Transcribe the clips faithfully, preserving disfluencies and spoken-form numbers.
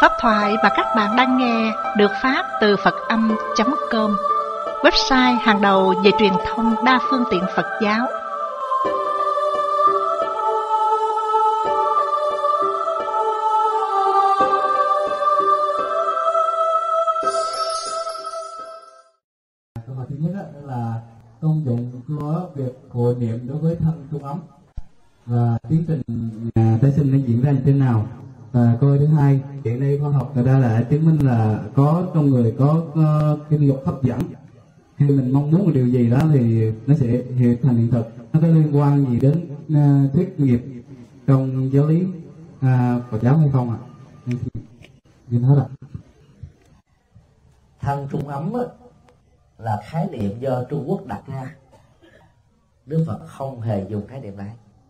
Pháp thoại mà các bạn đang nghe được phát từ Phật Âm chấm com, website hàng đầu về truyền thông đa phương tiện Phật giáo. Câu hỏi thứ nhất là công dụng của việc hộ niệm đối với thân trung ấm và tiến trình tái sinh nó diễn ra như thế nào. Và câu hỏi thứ hai, hiện nay khoa học người ta đã chứng minh là có trong người có uh, cái luật hấp dẫn. Khi mình mong muốn một điều gì đó thì nó sẽ hiện thành hiện thực. Nó có liên quan gì đến uh, thuyết nghiệp trong giáo lý uh, Phật giáo hay không ạ? Xin hết ạ. Thân trung ấm á, là khái niệm do Trung Quốc đặt ra. Đức Phật không hề dùng khái niệm này.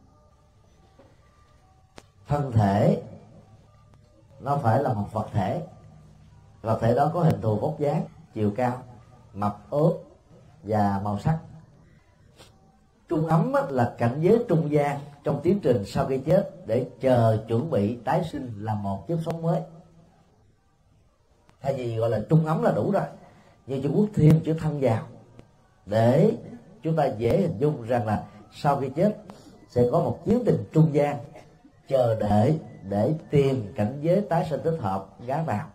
Thân thể nó phải là một vật thể. Vật thể đó có hình thù vóc dáng, chiều cao, mập ốm và màu sắc. Trung ấm là cảnh giới trung gian trong tiến trình sau khi chết để chờ chuẩn bị tái sinh là một kiếp sống mới. Thay vì gọi là trung ấm là đủ rồi, nhưng Trung Quốc thêm chữ thân vào để chúng ta dễ hình dung rằng là sau khi chết sẽ có một tiến trình trung gian chờ đợi để tìm cảnh giới tái sinh thích hợp gán vào.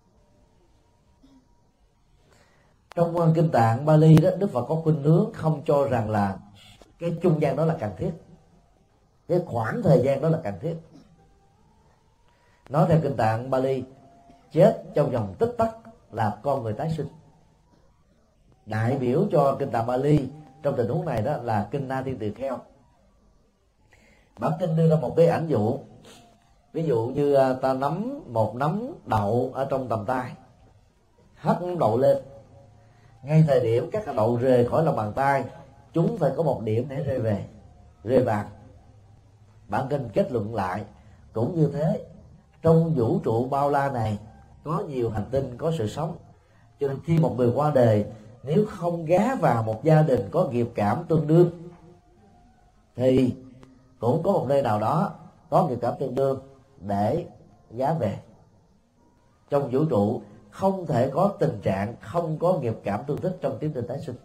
Trong kinh tạng Bali đó, Đức Phật có khuynh hướng không cho rằng là cái trung gian đó là cần thiết, cái khoảng thời gian đó là cần thiết. Nói theo kinh tạng Bali, chết trong vòng tích tắc là con người tái sinh. Đại biểu cho kinh tạng Bali trong tình huống này đó là kinh Na Thiên Tỳ Kheo. Bản kinh đưa ra một cái ảnh dụ, ví dụ như ta nắm một nắm đậu ở trong tầm tay, hất nắm đậu lên, ngay thời điểm các hạt đậu rời khỏi lòng bàn tay, chúng phải có một điểm để rơi về, rơi vàng. Bản kinh kết luận lại cũng như thế, trong vũ trụ bao la này có nhiều hành tinh có sự sống, cho nên khi một người qua đời, nếu không gá vào một gia đình có nghiệp cảm tương đương thì cũng có một nơi nào đó có nghiệp cảm tương đương để gá về. Trong vũ trụ không thể có tình trạng không có nghiệp cảm tương thích trong tiến trình tái sinh.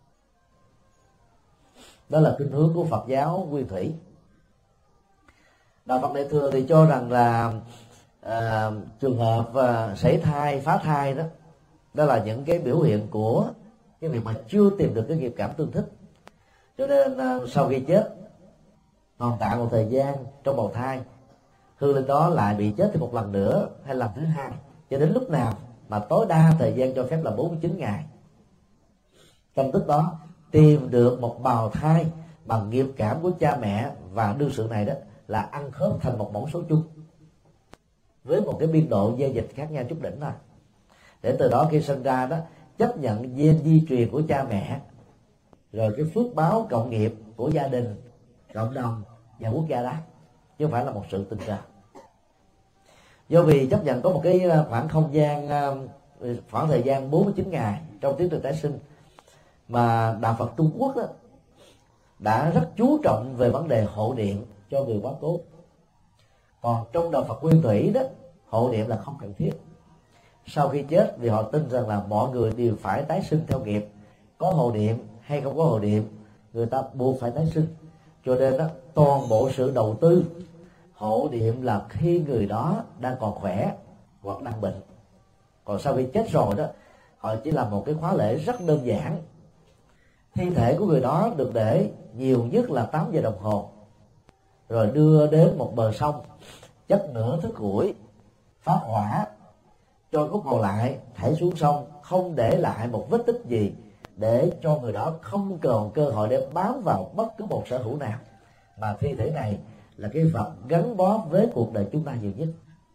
Đó là khuynh hướng của Phật giáo Nguyên Thủy. Đạo Phật Đại Thừa thì cho rằng là à, trường hợp à, sảy thai, phá thai đó, đó là những cái biểu hiện của cái việc mà chưa tìm được cái nghiệp cảm tương thích. Cho nên à, sau khi chết tồn tại một thời gian trong bào thai, hương linh đó lại bị chết thêm một lần nữa hay lần thứ hai, cho đến lúc nào mà tối đa thời gian cho phép là bốn mươi chín ngày. Trong tức đó tìm được một bào thai bằng nghiệp cảm của cha mẹ và đương sự này đó là ăn khớp thành một mẫu số chung với một cái biên độ dây dịch khác nhau chút đỉnh thôi, để từ đó khi sinh ra đó chấp nhận gen di truyền của cha mẹ, rồi cái phước báo cộng nghiệp của gia đình, cộng đồng và quốc gia đó, chứ không phải là một sự tình cờ. Do vì chấp nhận có một cái khoảng không gian, khoảng thời gian bốn mươi chín ngày trong tiến trình tái sinh, mà đạo Phật Trung Quốc đó đã rất chú trọng về vấn đề hộ niệm cho người quá cố. Còn trong đạo Phật Nguyên Thủy đó, hộ niệm là không cần thiết. Sau khi chết, vì họ tin rằng là mọi người đều phải tái sinh theo nghiệp, có hộ niệm hay không có hộ niệm, người ta buộc phải tái sinh. Cho nên đó, toàn bộ sự đầu tư hộ niệm là khi người đó đang còn khỏe hoặc đang bệnh. Còn sau khi chết rồi đó, họ chỉ làm một cái khóa lễ rất đơn giản. Thi thể của người đó được để nhiều nhất là tám giờ đồng hồ, rồi đưa đến một bờ sông, chất nửa thức củi, phát hỏa, cho cốt còn lại thảy xuống sông, không để lại một vết tích gì, để cho người đó không còn cơ hội để bám vào bất cứ một sở hữu nào, mà thi thể này là cái vật gắn bó với cuộc đời chúng ta nhiều nhất.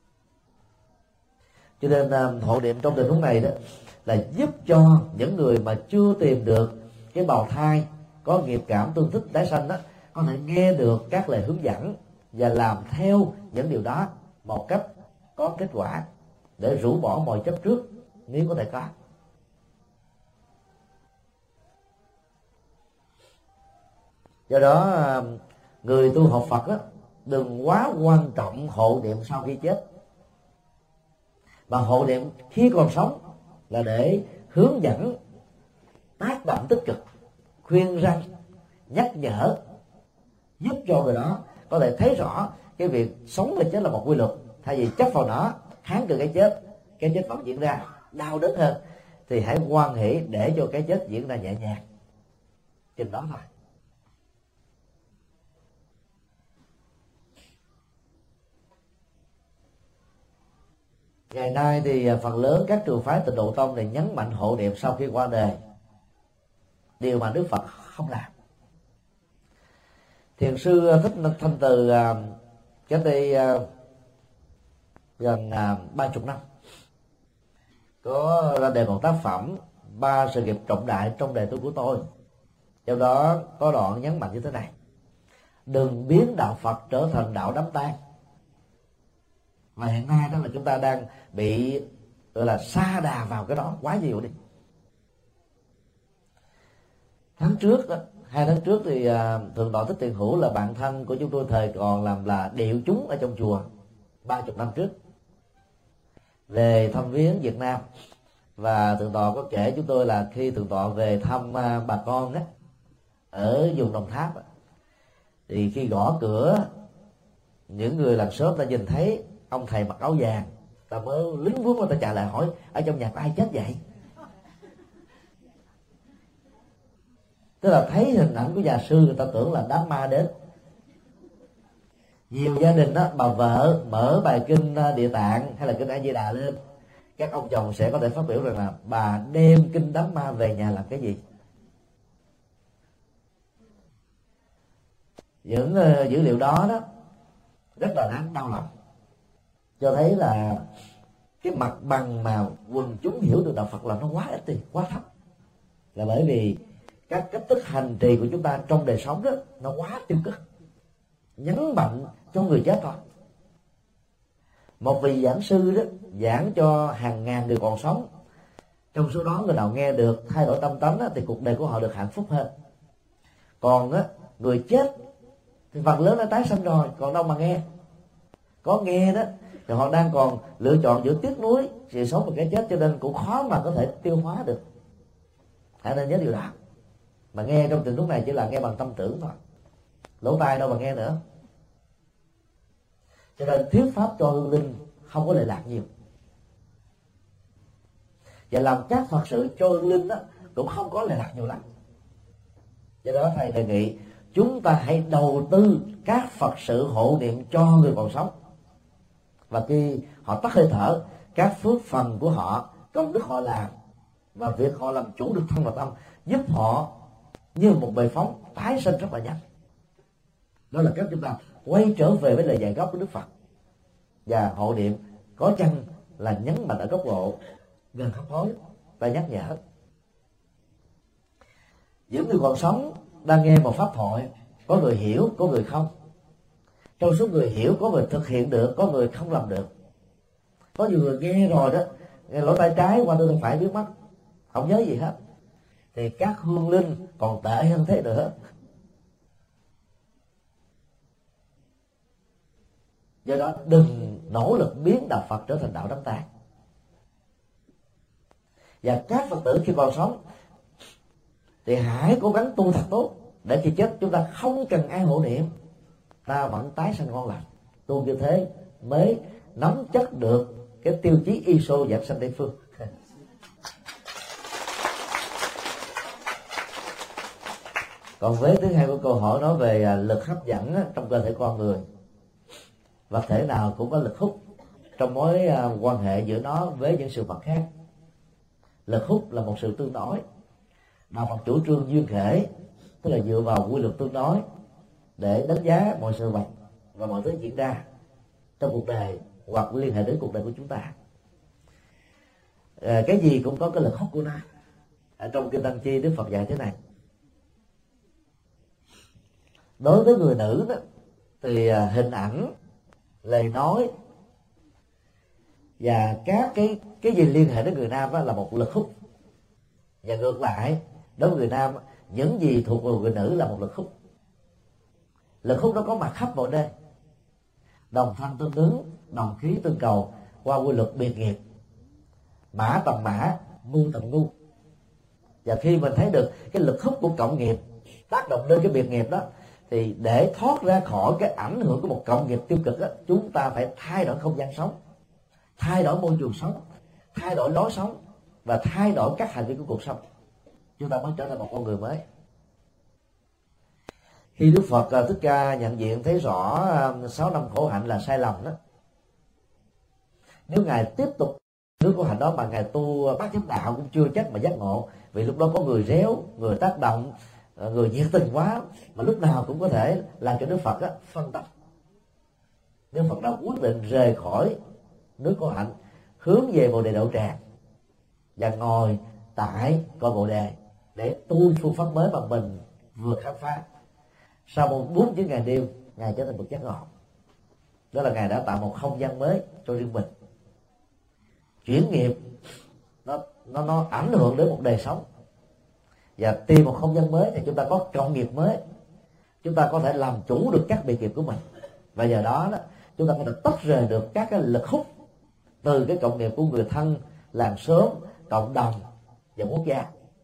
Cho nên hộ niệm trong tình huống này đó là giúp cho những người mà chưa tìm được cái bào thai có nghiệp cảm tương thích tái sanh đó có thể nghe được các lời hướng dẫn và làm theo những điều đó một cách có kết quả, để rũ bỏ mọi chấp trước nếu có thể có. Do đó người tu học Phật đó, đừng quá quan trọng hộ niệm sau khi chết. Và hộ niệm khi còn sống là để hướng dẫn, tác động tích cực, khuyên răn, nhắc nhở, giúp cho người đó có thể thấy rõ cái việc sống và chết là một quy luật. Thay vì chấp vào nó, kháng cự cái chết, cái chết vẫn diễn ra đau đớn hơn, thì hãy hoan hỷ để cho cái chết diễn ra nhẹ nhàng, chừng đó thôi. Ngày nay thì phần lớn các trường phái Tịnh Độ Tông này nhấn mạnh hộ niệm sau khi qua đời, điều mà Đức Phật không làm. Thiền sư Thích Thanh Từ cách đây gần ba chục năm có ra đề một tác phẩm Ba sự nghiệp trọng đại trong đời tu của tôi. Trong đó có đoạn nhấn mạnh như thế này: đừng biến đạo Phật trở thành đạo đám tang. Và hiện nay đó là chúng ta đang bị gọi là sa đà vào cái đó quá nhiều đi. Tháng trước đó, hai tháng trước thì uh, Thượng tọa Thích Tiền Hữu là bạn thân của chúng tôi thời còn làm là điệu chúng ở trong chùa ba chục năm trước, về thăm viếng Việt Nam. Và Thượng tọa có kể chúng tôi là khi Thượng tọa về thăm uh, bà con á ở vùng Đồng Tháp á, thì khi gõ cửa, những người làng xóm ta nhìn thấy ông thầy mặc áo vàng, ta mới lính vuốt, ta trả lại hỏi ở trong nhà có ai chết vậy. Tức là thấy hình ảnh của nhà sư, người ta tưởng là đám ma đến. Nhiều gia đình đó, bà vợ mở bài kinh Địa Tạng hay là kinh A Di Đà lên, các ông chồng sẽ có thể phát biểu rằng là bà đem kinh đám ma về nhà làm cái gì. Những uh, dữ liệu đó đó rất là đáng đau lòng, cho thấy là cái mặt bằng mà quần chúng hiểu được đạo Phật là nó quá ít đi, quá thấp. Là bởi vì các cách thức hành trì của chúng ta trong đời sống đó nó quá tiêu cực, nhấn mạnh cho người chết thôi. Một vị giảng sư đó giảng cho hàng ngàn người còn sống, trong số đó người nào nghe được thay đổi tâm tánh đó, thì cuộc đời của họ được hạnh phúc hơn. Còn á, người chết thì phần lớn đã tái sanh rồi, còn đâu mà nghe. Có nghe đó thì họ đang còn lựa chọn giữa tiếc nuối sự sống và cái chết, cho nên cũng khó mà có thể tiêu hóa được. Hãy nên nhớ điều đó. Mà nghe trong tình huống này chỉ là nghe bằng tâm tưởng thôi, lỗ tai đâu mà nghe nữa. Cho nên thuyết pháp cho hương linh không có lệ lạc nhiều, và làm các Phật sự cho hương linh đó cũng không có lệ lạc nhiều lắm. Do đó thầy đề nghị chúng ta hãy đầu tư các Phật sự hộ niệm cho người còn sống, và khi họ tắt hơi thở, các phước phần của họ, công đức họ làm và việc họ làm chủ được thân và tâm giúp họ như một bệ phóng tái sinh rất là nhanh. Đó là cách chúng ta quay trở về với lời dạy gốc của Đức Phật. Và hộ niệm có chăng là nhấn mạnh ở góc độ gần hấp hối và nhắc nhở. Những người còn sống đang nghe một pháp thoại, có người hiểu, có người không. Trong số người hiểu có người thực hiện được, có người không làm được. Có nhiều người nghe rồi đó, nghe lỗ tai trái qua đôi tay phải biết mắt, không nhớ gì hết. Thì các hương linh còn tệ hơn thế nữa. Do đó đừng nỗ lực biến đạo Phật trở thành đạo đám tang. Và các Phật tử khi còn sống thì hãy cố gắng tu thật tốt, để khi chết chúng ta không cần ai hộ niệm, ta vẫn tái sanh ngon lành. Tu như thế mới nắm chắc được cái tiêu chí i ét o giảng sanh Tây phương. Còn với thứ hai của câu hỏi nói về lực hấp dẫn trong cơ thể con người, vật thể nào cũng có lực hút trong mối quan hệ giữa nó với những sự vật khác. Lực hút là một sự tương đối. Đạo Phật chủ trương duyên khể, tức là dựa vào quy luật tương đối để đánh giá mọi sự vật và mọi thứ diễn ra trong cuộc đời hoặc liên hệ đến cuộc đời của chúng ta. À, cái gì cũng có cái lực hút của nó. Ở trong kinh Tăng Chi, Đức Phật dạy thế này: đối với người nữ đó, thì hình ảnh, lời nói và các cái cái gì liên hệ đến người nam đó là một lực hút. Và ngược lại, đối với người nam, những gì thuộc về người nữ là một lực hút. Lực hút nó có mặt khắp mọi nơi, đồng thanh tương ứng, đồng khí tương cầu qua quy luật biệt nghiệp mã tầm mã, ngu tầm ngu. Và khi mình thấy được cái lực hút của cộng nghiệp tác động lên cái biệt nghiệp đó, thì để thoát ra khỏi cái ảnh hưởng của một cộng nghiệp tiêu cực đó, chúng ta phải thay đổi không gian sống, thay đổi môi trường sống, thay đổi lối sống và thay đổi các hành vi của cuộc sống, chúng ta mới trở thành một con người mới. Khi Đức Phật Thích Ca nhận diện thấy rõ sáu năm khổ hạnh là sai lầm đó, nếu ngài tiếp tục nước khổ hạnh đó mà ngài tu bát chánh đạo cũng chưa chắc mà giác ngộ, vì lúc đó có người réo, người tác động, người nhiệt tình quá mà lúc nào cũng có thể làm cho Đức Phật á, phân tâm. Đức Phật đã quyết định rời khỏi nước khổ hạnh, hướng về Bồ Đề Đậu Tràng và ngồi tại cội Bồ Đề để tu phương pháp mới mà mình vừa khám phá. Sau một bốn mươi chín ngày đêm, ngài trở thành bậc giác ngộ. Đó là ngài đã tạo một không gian mới cho riêng mình. Chuyển nghiệp nó nó nó ảnh hưởng đến một đời sống, và tìm một không gian mới thì chúng ta có cộng nghiệp mới, chúng ta có thể làm chủ được các biệt nghiệp của mình, và nhờ đó, đó chúng ta có thể tách rời được các cái lực hút từ cái cộng nghiệp của người thân, làng xóm, cộng đồng và quốc gia.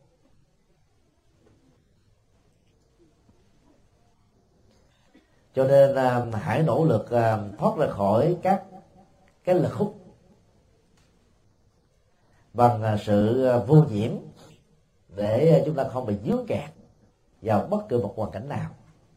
Cho nên à, hãy nỗ lực à, thoát ra khỏi các cái lực hút bằng à, sự à, vô nhiễm, để chúng ta không bị dướng kẹt vào bất cứ một hoàn cảnh nào.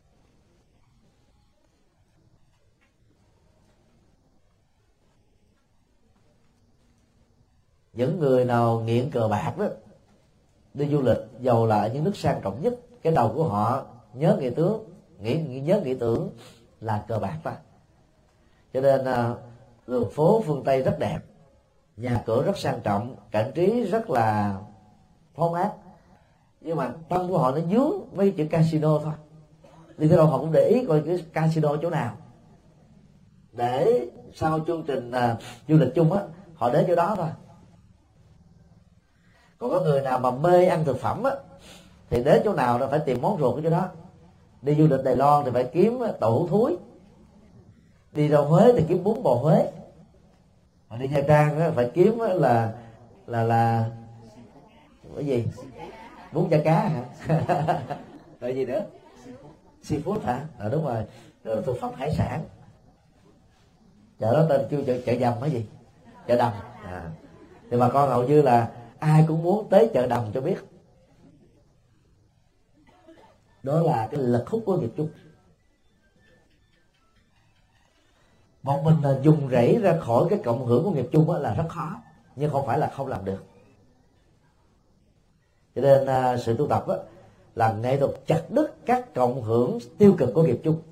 Những người nào nghiện cờ bạc đó, đi du lịch dầu là ở những nước sang trọng nhất, cái đầu của họ nhớ nghĩ tướng nghĩ, nghĩ nhớ nghĩ tưởng là cờ bạc ta. Cho nên à, đường phố phương Tây rất đẹp, nhà cửa rất sang trọng, cảnh trí rất là phong ác, nhưng mà tâm của họ nó dướng mấy chữ casino thôi. Đi tới đâu họ cũng để ý coi cái casino ở chỗ nào, để sau chương trình à, du lịch chung á, họ đến chỗ đó thôi. Còn có người nào mà mê ăn thực phẩm á, thì đến chỗ nào là phải tìm món ruột ở chỗ đó. Đi du lịch Đài Loan thì phải kiếm tàu hũ thúi, đi ra Huế thì kiếm bún bò Huế, mà đi Nha Trang á, phải kiếm là là là cái gì, bún chả cá hả? Rồi gì nữa, seafood hả? À, đúng rồi, rồi thực phẩm hải sản. Chợ đó tên kêu chợ, chợ Dầm hay gì, chợ Đầm. À, thì bà con hầu như là ai cũng muốn tới chợ Đầm cho biết. Đó là cái lực hút của nghiệp chung. Một mình là dùng rẫy ra khỏi cái cộng hưởng của nghiệp chung là rất khó, nhưng không phải là không làm được. Cho nên uh, sự tu tập đó, là nghệ thuật chặt đứt các cộng hưởng tiêu cực của nghiệp chung,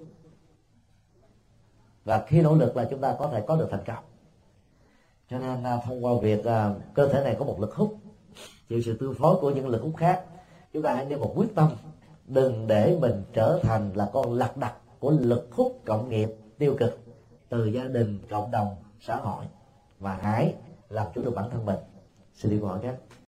và khi nỗ lực là chúng ta có thể có được thành công. Cho nên uh, thông qua việc uh, cơ thể này có một lực hút, chịu sự tương phối của những lực hút khác, chúng ta hãy nêu một quyết tâm, đừng để mình trở thành là con lật đật của lực hút cộng nghiệp tiêu cực từ gia đình, cộng đồng, xã hội, và hãy làm chủ được bản thân mình. Xin đi câu hỏi khác.